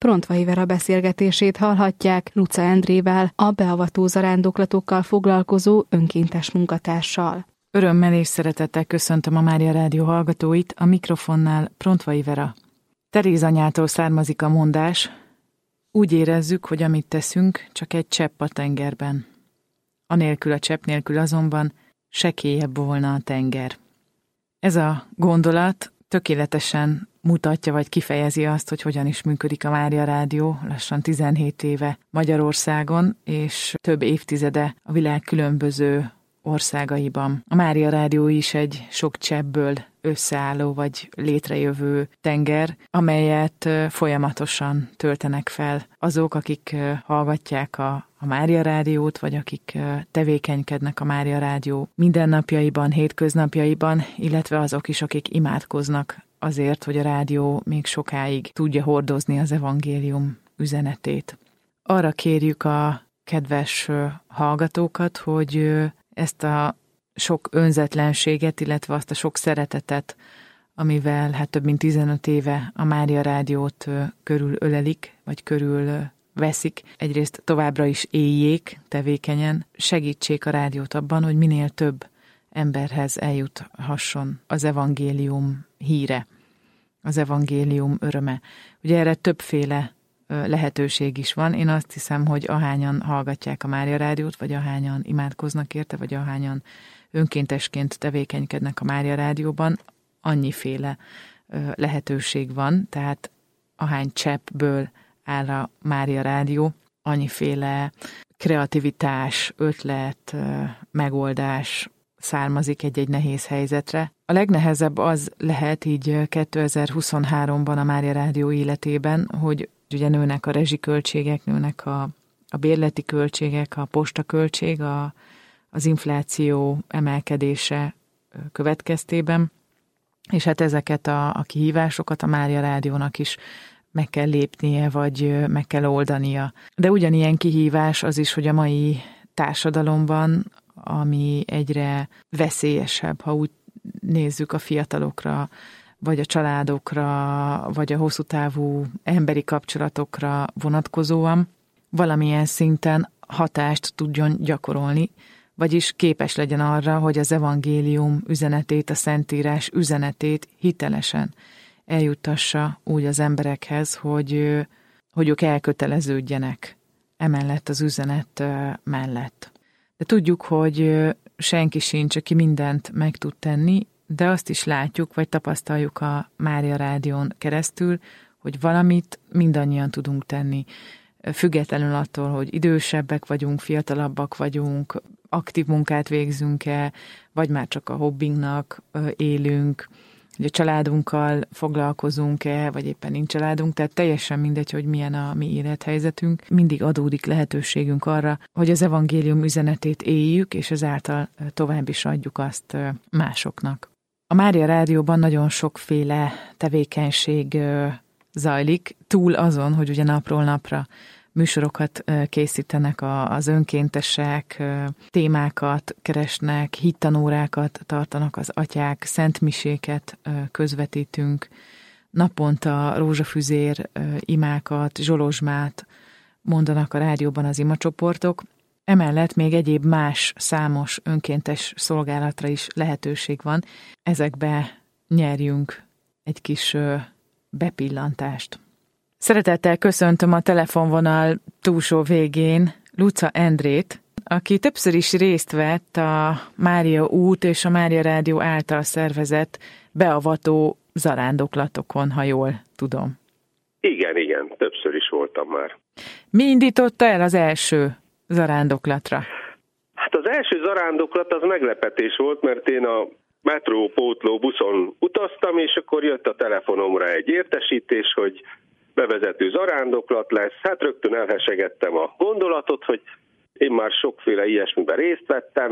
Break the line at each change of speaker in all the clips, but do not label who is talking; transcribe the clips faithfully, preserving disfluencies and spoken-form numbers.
Prontvai Vera beszélgetését hallhatják Luca Endrével, a beavató zarándoklatokkal foglalkozó önkéntes munkatársal.
Örömmel és szeretettel köszöntöm a Mária Rádió hallgatóit, a mikrofonnál Prontvai Vera. Teréz anyától származik a mondás: úgy érezzük, hogy amit teszünk, csak egy csepp a tengerben. Anélkül a csepp nélkül azonban sekélyebb volna a tenger. Ez a gondolat tökéletesen mutatja vagy kifejezi azt, hogy hogyan is működik a Mária Rádió lassan tizenhét éve Magyarországon, és több évtizede a világ különböző országaiban. A Mária Rádió is egy sok cseppből összeálló vagy létrejövő tenger, amelyet folyamatosan töltenek fel azok, akik hallgatják a, a Mária Rádiót, vagy akik tevékenykednek a Mária Rádió mindennapjaiban, hétköznapjaiban, illetve azok is, akik imádkoznak azért, hogy a rádió még sokáig tudja hordozni az evangélium üzenetét. Arra kérjük a kedves hallgatókat, hogy ezt a sok önzetlenséget, illetve azt a sok szeretetet, amivel hát több mint tizenöt éve a Mária Rádiót körül ölelik, vagy körül veszik, egyrészt továbbra is éljék tevékenyen, segítsék a rádiót abban, hogy minél több emberhez eljuthasson az evangélium híre, az evangélium öröme. Ugye erre többféle lehetőség is van. Én azt hiszem, hogy ahányan hallgatják a Mária Rádiót, vagy ahányan imádkoznak érte, vagy ahányan önkéntesként tevékenykednek a Mária Rádióban, annyiféle lehetőség van, tehát ahány cseppből áll a Mária Rádió, annyiféle kreativitás, ötlet, megoldás származik egy-egy nehéz helyzetre. A legnehezebb az lehet így kétezer-huszonháromban a Mária Rádió életében, hogy ugye nőnek a rezsiköltségek, nőnek a, a bérleti költségek, a postaköltség, a, az infláció emelkedése következtében, és hát ezeket a, a kihívásokat a Mária Rádiónak is meg kell lépnie, vagy meg kell oldania. De ugyanilyen kihívás az is, hogy a mai társadalomban, ami egyre veszélyesebb, ha úgy nézzük a fiatalokra, vagy a családokra, vagy a hosszú távú emberi kapcsolatokra vonatkozóan, valamilyen szinten hatást tudjon gyakorolni, vagyis képes legyen arra, hogy az evangélium üzenetét, a Szentírás üzenetét hitelesen eljuttassa úgy az emberekhez, hogy, hogy ők elköteleződjenek emellett az üzenet mellett. De tudjuk, hogy senki sincs, aki mindent meg tud tenni, de azt is látjuk, vagy tapasztaljuk a Mária Rádión keresztül, hogy valamit mindannyian tudunk tenni. Függetlenül attól, hogy idősebbek vagyunk, fiatalabbak vagyunk, aktív munkát végzünk-e, vagy már csak a hobbinknak élünk, hogy a családunkkal foglalkozunk-e, vagy éppen nincs családunk, tehát teljesen mindegy, hogy milyen a mi élethelyzetünk. Mindig adódik lehetőségünk arra, hogy az evangélium üzenetét éljük, és ezáltal tovább is adjuk azt másoknak. A Mária Rádióban nagyon sokféle tevékenység zajlik, túl azon, hogy ugye napról napra műsorokat készítenek az önkéntesek, témákat keresnek, hittanórákat tartanak az atyák, szentmiséket közvetítünk, naponta rózsafüzér imákat, zsolozsmát mondanak a rádióban az imacsoportok. Emellett még egyéb más számos önkéntes szolgálatra is lehetőség van. Ezekbe nyerjünk egy kis bepillantást. Szeretettel köszöntöm a telefonvonal túlsó végén Luca Endrét, aki többször is részt vett a Mária út és a Mária Rádió által szervezett beavató zarándoklatokon, ha jól tudom.
Igen, igen, többször is voltam már.
Mi indította el az első zarándoklatra?
Hát az első zarándoklat az meglepetés volt, mert én a metrópótló buszon utaztam, és akkor jött a telefonomra egy értesítés, hogy bevezető zarándoklat lesz. Hát rögtön elhesegettem a gondolatot, hogy én már sokféle ilyesmiben részt vettem,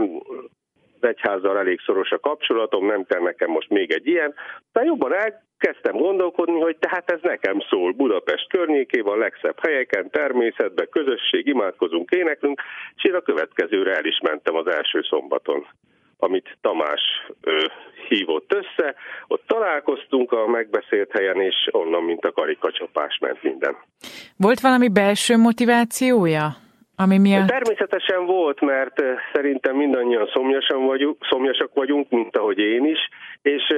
az egyházzal elég szoros a kapcsolatom, nem kell nekem most még egy ilyen. De jobban elkezdtem gondolkodni, hogy tehát ez nekem szól. Budapest környékében, a legszebb helyeken, természetben, közösség, imádkozunk, éneklünk, és én a következőre el is mentem az első szombaton. amit Tamás ö, hívott össze. Ott találkoztunk a megbeszélt helyen, és onnan, mint a karikacsapás ment minden.
Volt valami belső motivációja? Ami miatt...
Természetesen volt, mert szerintem mindannyian szomjasan vagyunk, szomjasak vagyunk, mint ahogy én is, és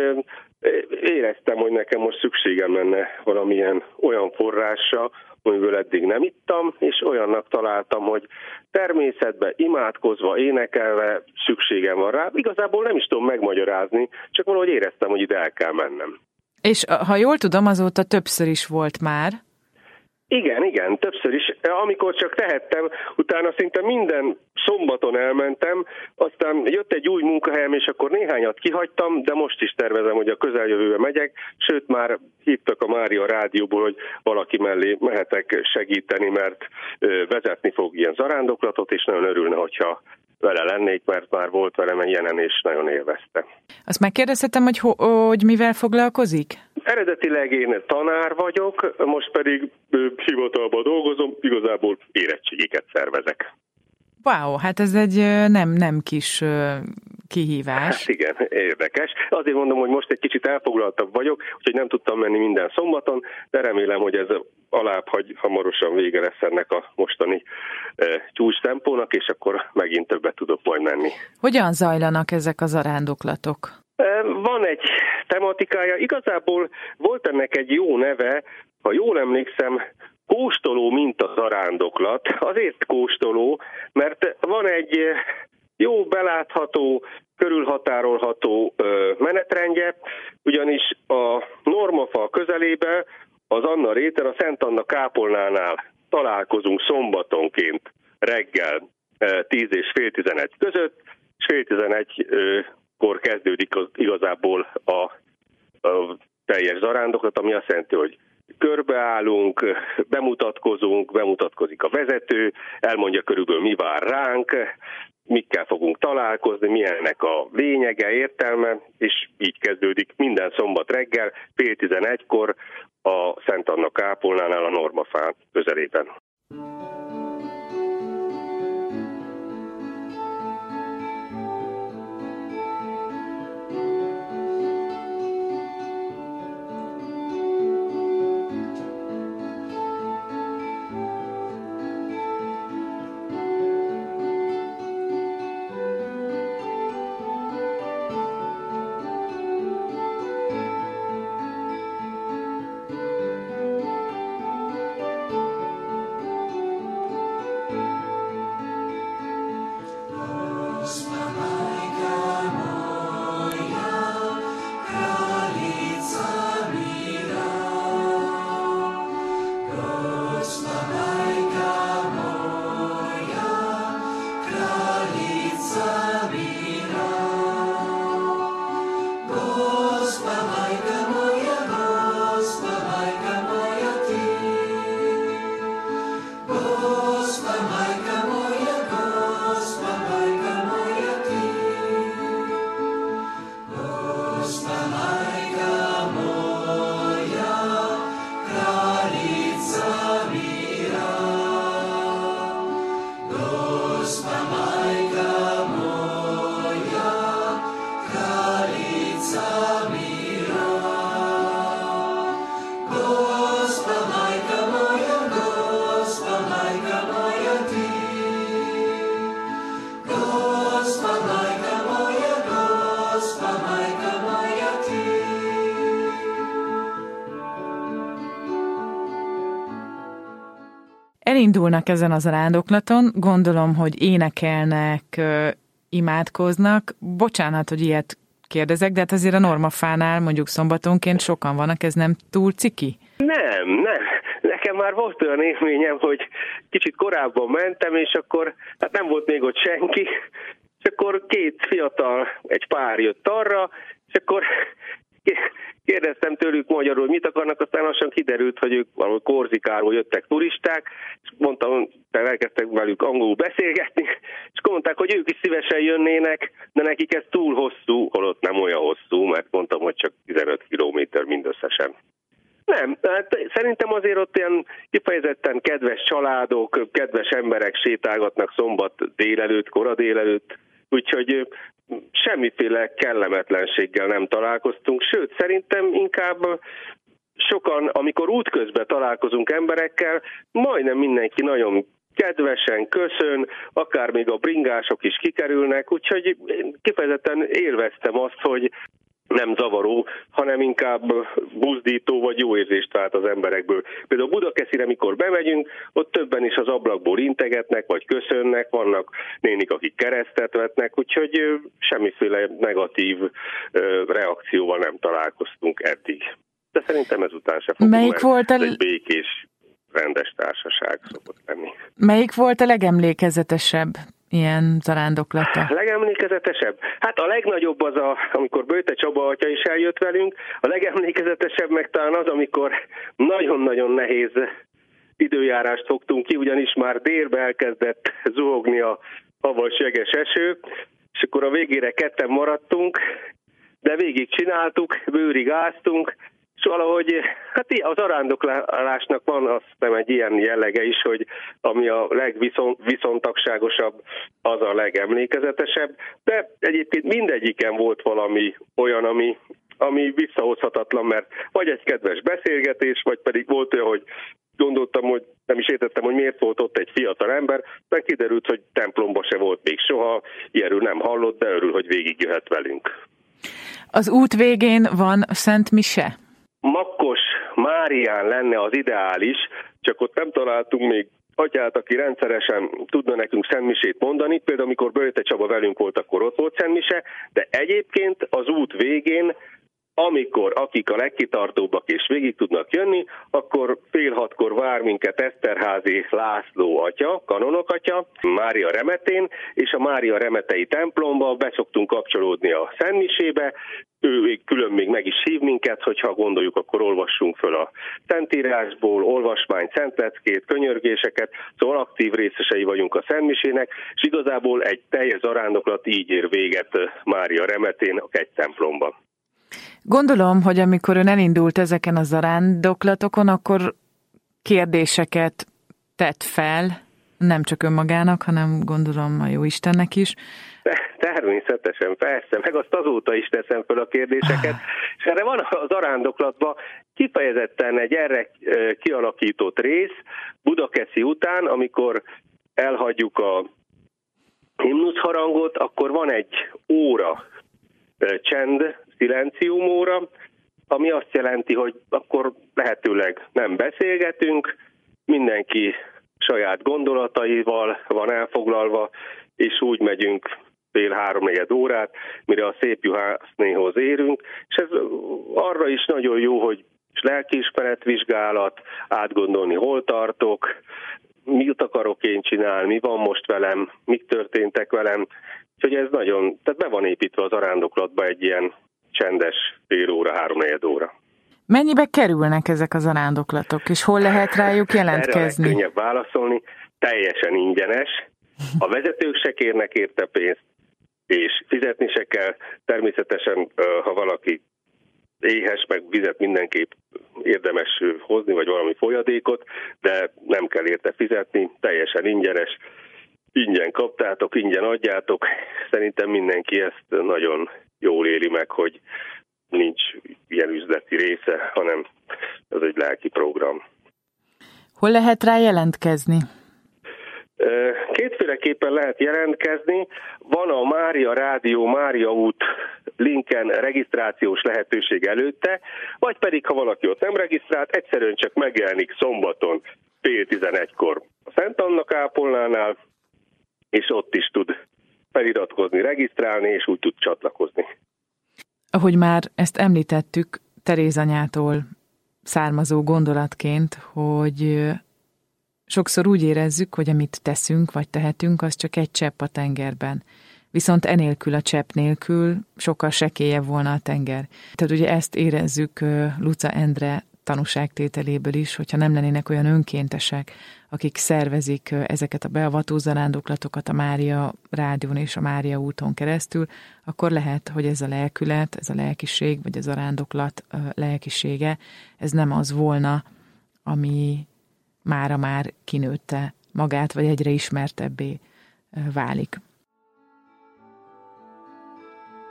éreztem, hogy nekem most szükségem lenne valamilyen olyan forrásra, amiből eddig nem ittam, és olyannak találtam, hogy természetben imádkozva, énekelve szükségem van rá. Igazából nem is tudom megmagyarázni, csak valahogy éreztem, hogy ide el kell mennem.
És ha jól tudom, azóta többször is volt már.
Igen, igen, többször is. Amikor csak tehettem, utána szinte minden szombaton elmentem, aztán jött egy új munkahelyem, és akkor néhányat kihagytam, de most is tervezem, hogy a közeljövőbe megyek, sőt már hívtak a Mária rádióból, hogy valaki mellé mehetek segíteni, mert vezetni fog ilyen zarándoklatot, és nagyon örülne, hogyha vele lennék, mert már volt velem ilyenen, és nagyon élvezte.
Azt megkérdezhetem, hogy, ho- hogy mivel foglalkozik?
Eredetileg én tanár vagyok, most pedig hivatalban dolgozom, igazából érettségiket szervezek.
Wow, hát ez egy nem, nem kis kihívás.
Hát igen, érdekes. Azért mondom, hogy most egy kicsit elfoglaltabb vagyok, úgyhogy nem tudtam menni minden szombaton, de remélem, hogy ez alább hagy, hamarosan vége lesz ennek a mostani e, csúcs tempónak, és akkor megint többet tudok majd menni.
Hogyan zajlanak ezek a zarándoklatok?
E, van egy tematikája, igazából volt ennek egy jó neve, ha jól emlékszem, kóstoló minta zarándoklat. Azért kóstoló, mert van egy jó belátható, körülhatárolható ö, menetrendje, ugyanis a Normafal közelébe az Anna Réter, a Szent Anna kápolnánál találkozunk szombatonként reggel tíz és fél tizenegy között, és fél tizenegykor kezdődik igazából a, a teljes zarándoklat, ami azt jelenti, hogy körbeállunk, bemutatkozunk, bemutatkozik a vezető, elmondja körülbelül mi vár ránk, mikkel fogunk találkozni, milyennek a lényege, értelme, és így kezdődik minden szombat reggel, fél tizenegykor a Szent Anna kápolnánál a Normafán közelében.
Elindulnak ezen az zarándoklaton, gondolom, hogy énekelnek, imádkoznak. Bocsánat, hogy ilyet kérdezek, de hát azért a Normafánál mondjuk szombatonként sokan vannak, ez nem túl ciki?
Nem, nem. Nekem már volt olyan élményem, hogy kicsit korábban mentem, és akkor hát nem volt még ott senki, és akkor két fiatal, egy pár jött arra, és akkor kérdeztem tőlük magyarul, mit akarnak, aztán lassan kiderült, hogy ők valahol Korzikáról jöttek turisták, és mondtam, elkezdtek velük angolul beszélgetni, és mondták, hogy ők is szívesen jönnének, de nekik ez túl hosszú, holott nem olyan hosszú, mert mondtam, hogy csak tizenöt kilométer mindösszesen. Nem, hát szerintem azért ott ilyen kifejezetten kedves családok, kedves emberek sétálgatnak szombat délelőtt, kora délelőtt, úgyhogy semmiféle kellemetlenséggel nem találkoztunk, sőt, szerintem inkább sokan, amikor útközben találkozunk emberekkel, majdnem mindenki nagyon kedvesen köszön, akár még a bringások is kikerülnek, úgyhogy én kifejezetten élveztem azt, hogy nem zavaró, hanem inkább buzdító vagy jó érzést vált az emberekből. Például Budakeszire, mikor bemegyünk, ott többen is az ablakból integetnek, vagy köszönnek, vannak nénik, akik keresztet vetnek, úgyhogy semmiféle negatív reakcióval nem találkoztunk eddig. De szerintem ezután se fogunk,
Melyik
mert
volt a...
egy békés, rendes társaság szokott lenni.
Melyik volt a legemlékezetesebb ilyen zarándoklata?
Legemlékezetesebb? Hát a legnagyobb az, a, amikor Böjte Csaba atya is eljött velünk, a legemlékezetesebb meg talán az, amikor nagyon-nagyon nehéz időjárást fogtunk ki, ugyanis már délbe elkezdett zuhogni a havas jeges eső, és akkor a végére ketten maradtunk, de végig csináltuk, bőrig áztunk, és valahogy, hát az zarándoklásnak van azt hiszem egy ilyen jellege is, hogy ami a legviszontagságosabb, az a legemlékezetesebb, de egyébként mindegyiken volt valami olyan, ami, ami visszahozhatatlan, mert vagy egy kedves beszélgetés, vagy pedig volt olyan, hogy gondoltam, hogy nem is értettem, hogy miért volt ott egy fiatal ember, de kiderült, hogy templomba se volt még soha, ilyenről nem hallott, de örül, hogy végigjöhet velünk.
Az út végén van Szent Mise?
Makkos Márián lenne az ideális, csak ott nem találtunk még atyát, aki rendszeresen tudna nekünk szentmisét mondani. Például amikor Böjte Csaba velünk volt, akkor ott volt szentmise, de egyébként az út végén, amikor akik a legkitartóbbak és végig tudnak jönni, akkor fél hatkor vár minket Eszterházy László atya, kanonok atya, Mária Remetén, és a Mária Remetei templomba beszoktunk kapcsolódni a szentmisébe. Ő külön még meg is hív minket, hogyha gondoljuk, akkor olvassunk föl a Szentírásból, olvasmány, szentleckét, könyörgéseket, szóval aktív részesei vagyunk a szentmisének, és igazából egy teljes zarándoklat így ér véget Mária Remetén a kegy templomban.
Gondolom, hogy amikor ön elindult ezeken a zarándoklatokon, akkor kérdéseket tett fel, nem csak önmagának, hanem gondolom a Jóistennek is.
Természetesen, persze, meg azt azóta is teszem fel a kérdéseket, és erre van a zarándoklatban kifejezetten egy erre kialakított rész, Budakeszi után, amikor elhagyjuk a himnuszharangot, akkor van egy óra, csend, szilencium óra, ami azt jelenti, hogy akkor lehetőleg nem beszélgetünk, mindenki saját gondolataival van elfoglalva, és úgy megyünk fél három-negyed órát, mire a Szép Juhásznéhoz érünk, és ez arra is nagyon jó, hogy lelkiismeretvizsgálat, átgondolni, hol tartok, mit akarok én csinálni, mi van most velem, mik történtek velem, úgyhogy ez nagyon, tehát be van építve az zarándoklatba egy ilyen csendes fél óra, három-negyed óra.
Mennyibe kerülnek ezek a zarándoklatok, és hol lehet rájuk jelentkezni?
Erre a legkönnyebb válaszolni, teljesen ingyenes, a vezetők se kérnek érte pénzt, és fizetni se kell. Természetesen, ha valaki éhes, meg vizet mindenképp érdemes hozni, vagy valami folyadékot, de nem kell érte fizetni, teljesen ingyenes. Ingyen kaptátok, ingyen adjátok. Szerintem mindenki ezt nagyon jól éli meg, hogy nincs ilyen üzleti része, hanem ez egy lelki program.
Hol lehet rá jelentkezni?
Kétféleképpen lehet jelentkezni. Van a Mária Rádió, Mária út linken regisztrációs lehetőség előtte, vagy pedig, ha valaki ott nem regisztrált, egyszerűen csak megjelenik szombaton fél tizenegykor a Szent Anna kápolnánál, és ott is tud feliratkozni, regisztrálni, és úgy tud csatlakozni.
Ahogy már ezt említettük, Teréz anyától származó gondolatként, hogy sokszor úgy érezzük, hogy amit teszünk vagy tehetünk, az csak egy csepp a tengerben. Viszont enélkül, a csepp nélkül sokkal sekélyebb volna a tenger. Tehát ugye ezt érezzük Luca Endre tanúságtételéből is, hogyha nem lennének olyan önkéntesek, akik szervezik ezeket a beavató zarándoklatokat a Mária Rádión és a Mária úton keresztül, akkor lehet, hogy ez a lelkület, ez a lelkiség, vagy a zarándoklat lelkisége, ez nem az volna, ami mára már kinőtte magát, vagy egyre ismertebbé válik.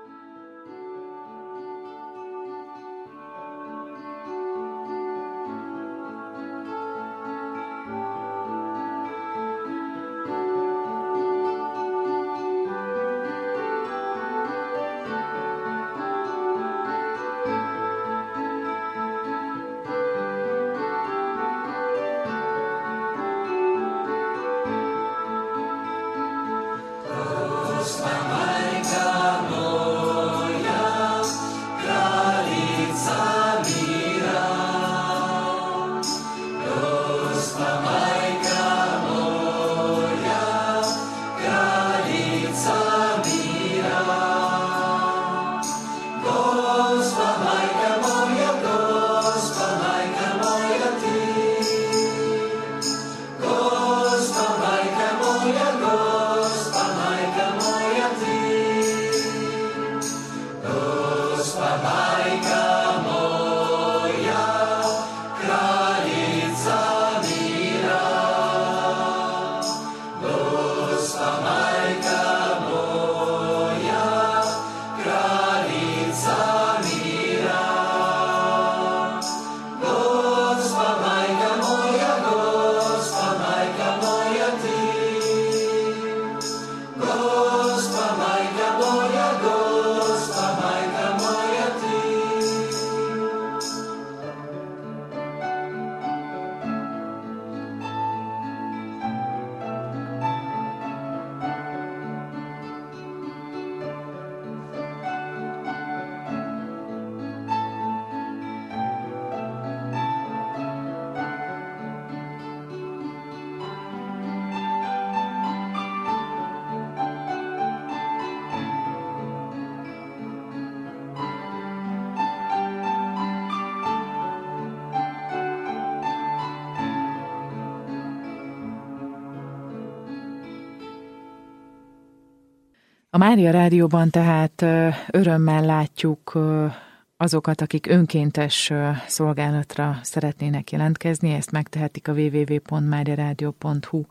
A Mária Rádióban tehát örömmel látjuk azokat, akik önkéntes szolgálatra szeretnének jelentkezni, ezt megtehetik a double-u double-u double-u pont mariaradio pont hu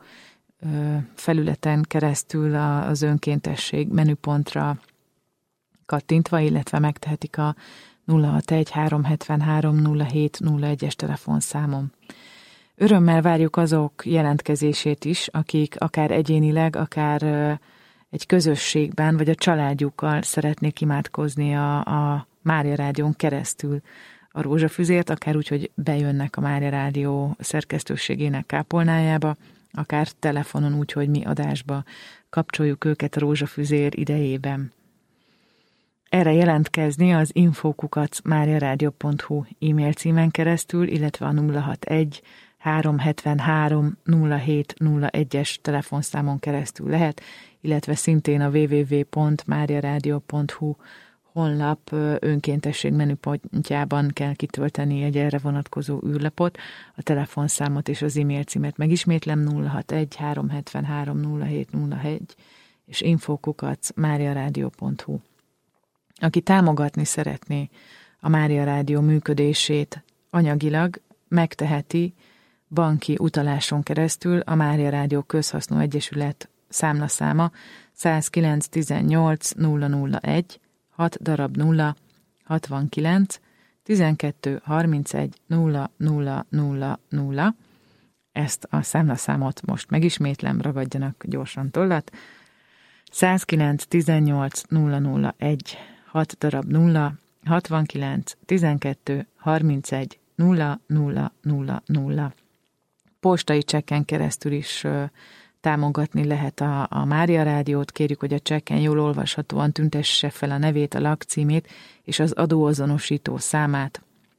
felületen keresztül az önkéntesség menüpontra kattintva, illetve megtehetik a nulla hatvanegy három hetvenhárom nulla hét nulla egyes telefonszámom. Örömmel várjuk azok jelentkezését is, akik akár egyénileg, akár egy közösségben, vagy a családjukkal szeretnék imádkozni a, a Mária Rádión keresztül a rózsafüzért, akár úgy, hogy bejönnek a Mária Rádió szerkesztőségének kápolnájába, akár telefonon úgy, hogy mi adásba kapcsoljuk őket a rózsafüzér idejében. Erre jelentkezni az info kukac mariaradio pont hu e-mail címen keresztül, illetve a nulla hatvanegy három hetvenhárom nulla hét nulla egyes telefonszámon keresztül lehet, illetve szintén a double-u double-u double-u pont mariaradio pont hu honlap önkéntesség menüpontjában kell kitölteni egy erre vonatkozó űrlapot, a telefonszámot és az e-mail címet megismétlem nulla hatvanegy három hetvenhárom nulla hét nulla egy és info kukac mariaradio pont hu. Aki támogatni szeretné a Mária Rádió működését anyagilag, megteheti banki utaláson keresztül. A Mária Rádió Közhasznú Egyesület számlaszáma száz kilenc tizennyolc nulla nulla egy hat darab nulla hatvankilenc tizenkettő harmincegy nulla nulla nulla nulla. Ezt a számlaszámot most megismétlem, ragadjanak gyorsan tollat. száz kilenc tizennyolc nulla nulla egy hat darab nulla hatvankilenc tizenkettő harmincegy nulla nulla nulla nulla. Postai csekken keresztül is uh, támogatni lehet a, a Mária Rádiót. Kérjük, hogy a csekken jól olvashatóan tüntesse fel a nevét, a lakcímét és az adóazonosító számát.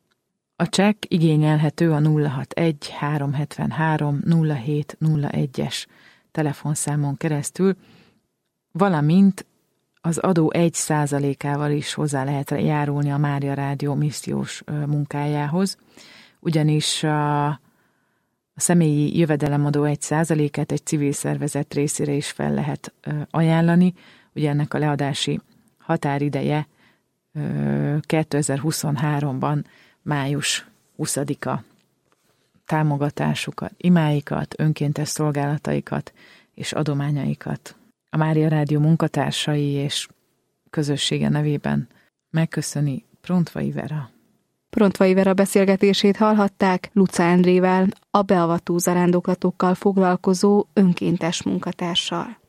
A csekk igényelhető a nulla hatvanegy három hetvenhárom nulla hét nulla egyes telefonszámon keresztül, valamint az adó egy százalékával is hozzá lehet járulni a Mária Rádió missziós munkájához, ugyanis a, a személyi jövedelemadó egy százalékát egy civil szervezet részére is fel lehet ajánlani. Ugye ennek a leadási határideje kétezer-huszonháromban május huszadika. Támogatásukat, imáikat, önkéntes szolgálataikat és adományaikat a Mária Rádió munkatársai és közössége nevében megköszöni Prontvai Vera.
Prontvai Vera beszélgetését hallhatták Luca Endrével, a beavató zarándoklatokkal foglalkozó önkéntes munkatársal.